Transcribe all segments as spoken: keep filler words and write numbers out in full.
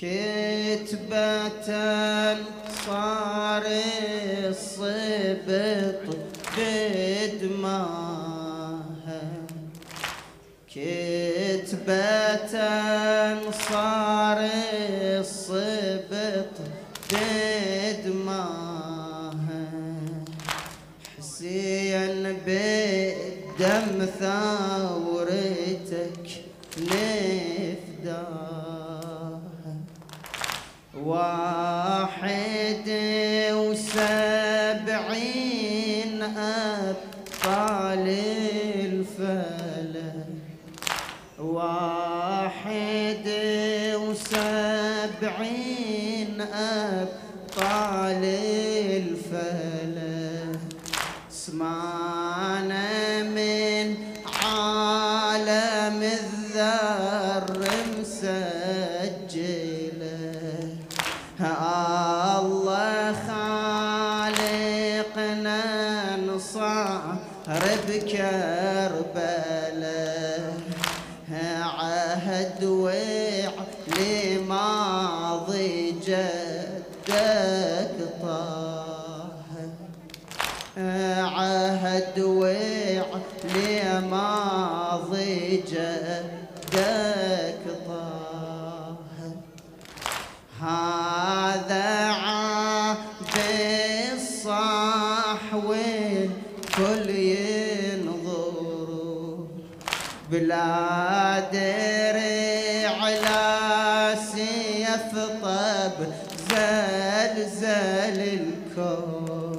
كتبة صار الصبط بدماها، كتبة صار الصبط بدماها، حسين بالدم ثورتك نفداها، واحد وسبعين أبطال الفلك، واحد وسبعين أبطال الفلك، اسمعنا من عالم الذر مسجله، الله خالقنا نصار بكربلاء، عهد وعلي ماضي جدك طه، عهد وعلي ماضي جدك طه، هذا عهد الصح والكل ينظر، بلا درع لا سيف طب زلزل الكون،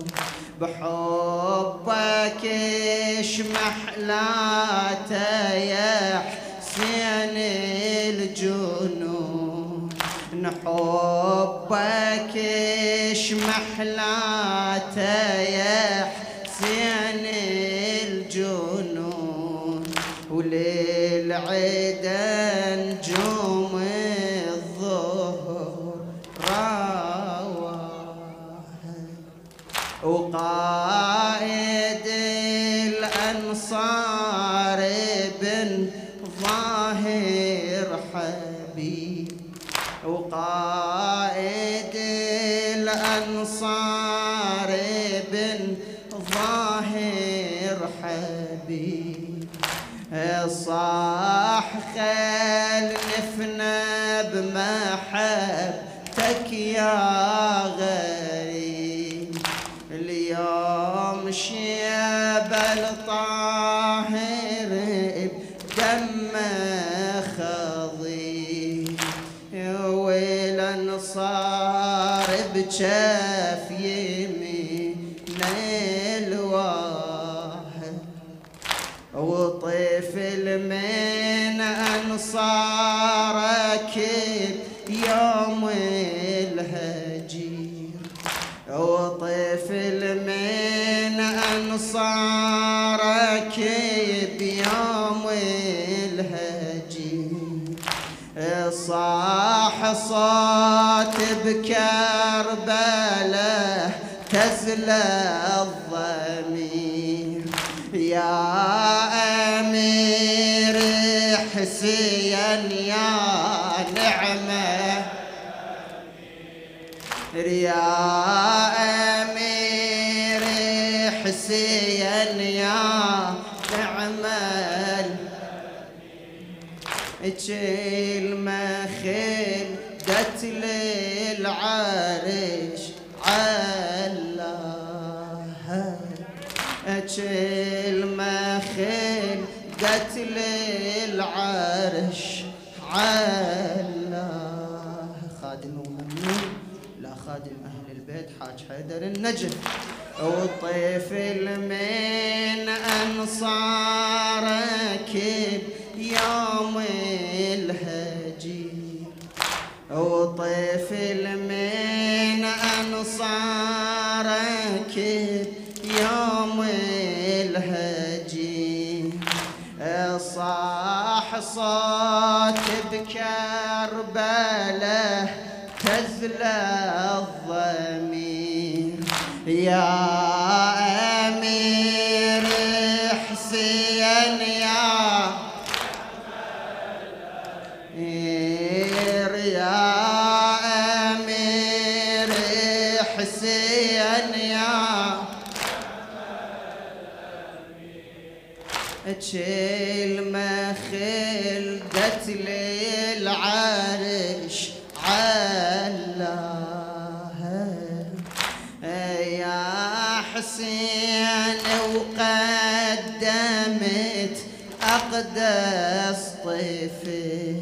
بحبك اشمح لا يا حسين الجنون، نحبك اشمح لا يا حسين الجنون، وللعدا نجوم الظهر رواها، وقائد الأنصار بن ظاهر حبيب، وقائد الأنصار بن ظاهر حبيب، صاح خل نفنى بمحبتك يا غريب، اليوم شيب الطاهر بدمه خضيب، والانصار بجف يمين الواحد، وطفل من أنصارك يوم الهجير، وطفل من أنصارك بيوم الهجير، صاح صوت بكربلاء تزل الضمير، يا أمير حسين يا نعمة، يا أمير حسين يا نعمة، المخيل قتل العرش علاها، المخيل قتل العرش علاها، خادم وممنون لا خادم أهل البيت حاج حيدر النجف، والطفل من أنصارك يوم الهجير، وطفل من أنصارك يوم الهجير، صاح صوت بكربلاء تزل الضمير، يا أمير حسين يا يا ولدت للعرش علاها يا حسين وقدمت أقدس طفل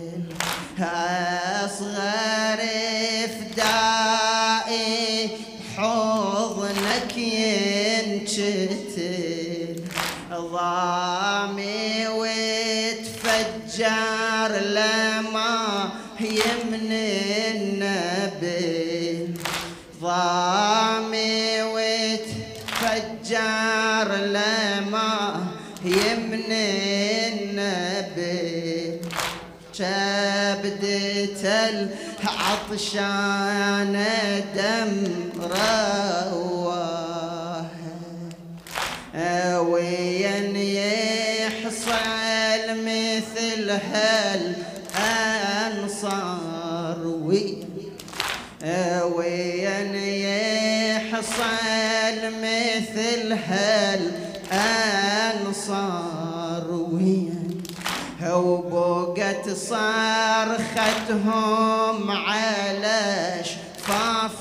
أصغر فدائي حضنك ينشتل ضامي وتفجر لما يمن النبل ضامي وتفجر لما يمن النبل كبدة العطشان دم رواها وين يحصل مثل هالأنصار وين يحصل مثل هالأنصار وين وبقت صرختهم على شفاف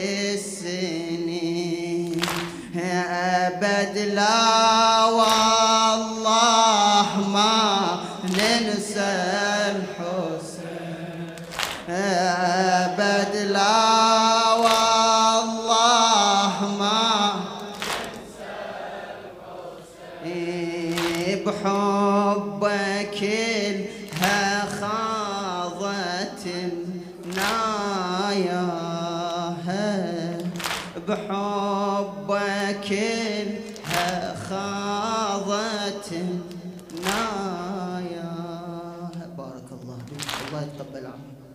السنين أبد لا والله ما ننسى الحسين أبد لا والله ما ننسى الحسين بحبك كلها خاضت ناياها بحبك كلها خاضت ناياها. بارك الله فيك، الله يتقبل عملك.